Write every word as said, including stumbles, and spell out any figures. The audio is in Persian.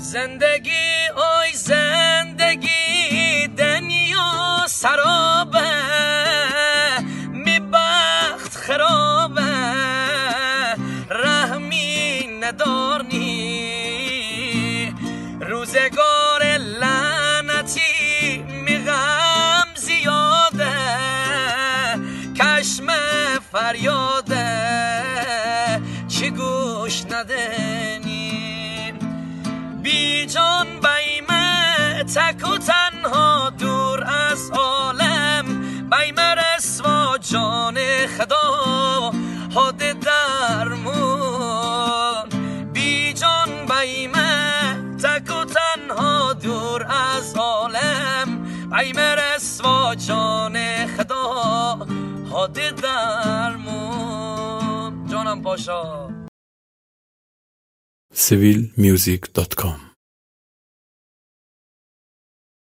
زندگی اوی زندگی دنیا سرابه می بخت خرابه رحمی ندارنی روزگار لعنتی می غم زیاده کشم فریاده چی گوش ندنی بی جان بیمه تک و تنها دور از عالم بیمه رسوا جان خدا حد درمون بی جان بیمه تک و تنها دور از عالم بیمه رسوا جان خدا حد درمون جانم پاشا. سیویل میوزیک دات کام